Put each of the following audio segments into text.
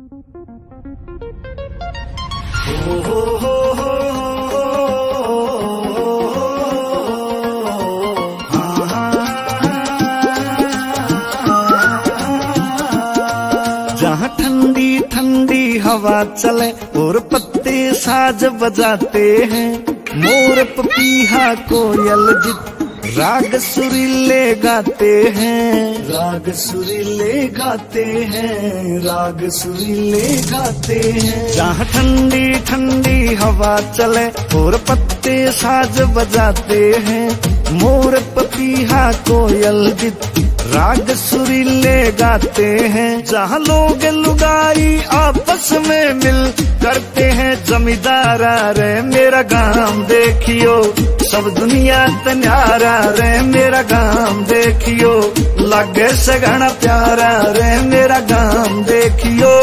जहाँ ठंडी ठंडी हवा चले और पत्ते साज बजाते हैं, मोर पपीहा कोयल जित राग सुरीले गाते हैं, राग सुरीले गाते हैं, राग सुरीले गाते हैं। जहाँ ठंडी ठंडी हवा चले और पत्ते साज बजाते हैं, मोर पपीहा कोयल जित राग सुरीले गाते हैं। जहाँ लोग लुगाई आपस में मिल करते हैं, जमींदारा रे मेरा गांव देखियो, सब दुनिया तन्यारा रे मेरा गांव देखियो, लागे से घना प्यारा रे मेरा गांव देखियो।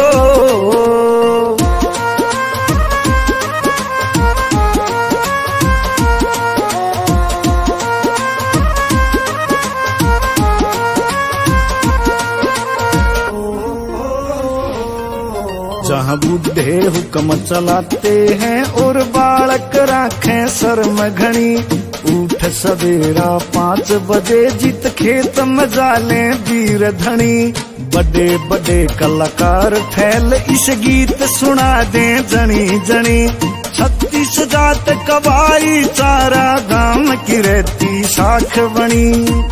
जहाँ बूढ़े हुक्म चलाते हैं और बालक राखें सर में घनी, उठ सवेरा 5 बजे जित खेत में जाले वीर धनी। बड़े बड़े कलाकार फैल इस गीत सुना दे जनी जनी, 36 जात कबाई चारा गांव की रहती साख बनी।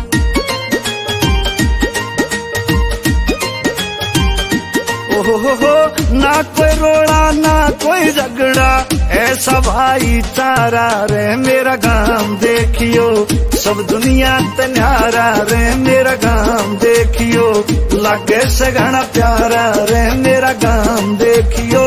हो ना कोई रोड़ा ना कोई झगड़ा, ऐसा भाईचारा रे मेरा गांव देखियो, सब दुनिया तन्यारा रे मेरा गांव देखियो, लागे से घना प्यारा रे मेरा गांव देखियो।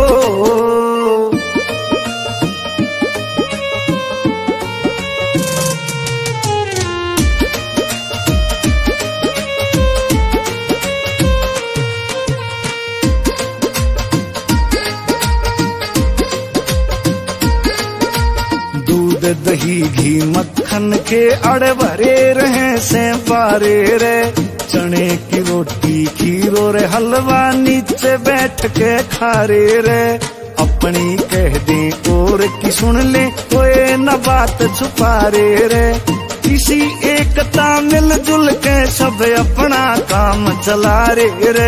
दही घी मक्खन के अड़ भरे रहे से पारे रे, चने की रोटी खीर और हलवा नीचे बैठ के खारे रे। अपनी कह दे और की सुन ले, कोई न बात छुपा रे, किसी एकता मिलजुल के सब अपना काम चला रे।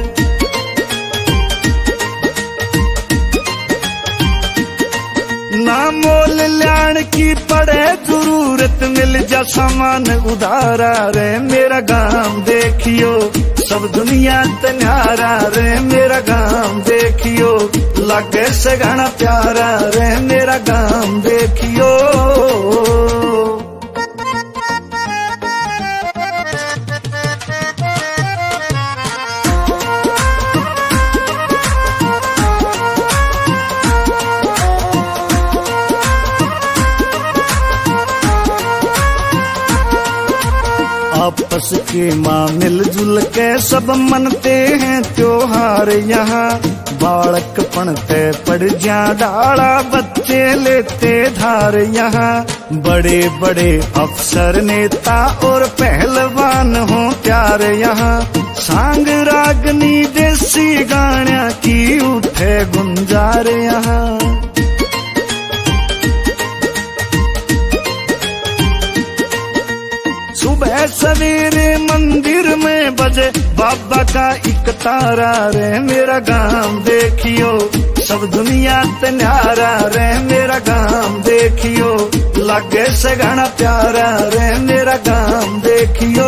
ना मोल ल्याण की पड़े जरूरत, मिल जा सामान उधारा रे मेरा गांव देखियो, सब दुनिया तन्यारा रे मेरा गांव देखियो, लागे से घना प्यारा रे मेरा गांव देखियो। आपस के माँ मिलजुल के सब मनते हैं त्योहार यहाँ, बालक पढ़ते पड़ जा डाला बच्चे लेते धार यहाँ। बड़े बड़े अफसर नेता और पहलवान हो प्यार यहाँ, सांग रागनी देसी गाना की उठे गुंजार यहाँ। सुबह सवेरे मंदिर में बजे बाबा का एक तारा रे मेरा गांव देखियो, सब दुनिया तन्यारा रे मेरा गांव देखियो, लागे से घना प्यारा रे मेरा गांव देखियो।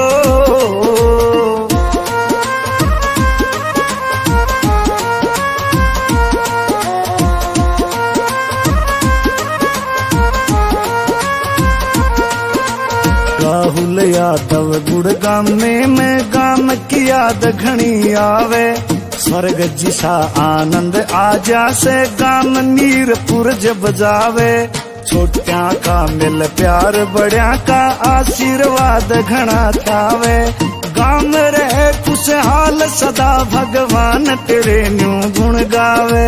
राहुल यादव गुड़गाम में गाम की याद घनी आवे, स्वर्ग जिसा आनंद आजा से गाम मीरपुर जब जावे। छोट्या का मिल प्यार बड़्या का आशीर्वाद घना थावे, गाम रहे खुशहाल सदा भगवान तेरे न्यू गुण गावे।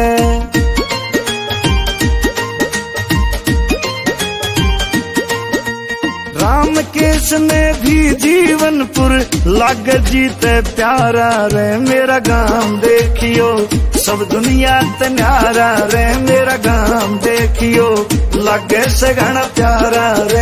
राम के इसने भी जीवनपुर लाग जीते प्यारा रे मेरा गांव देखियो सब दुनिया ते न्यारा रे मेरा गांव देखियो लागे से घना प्यारा रे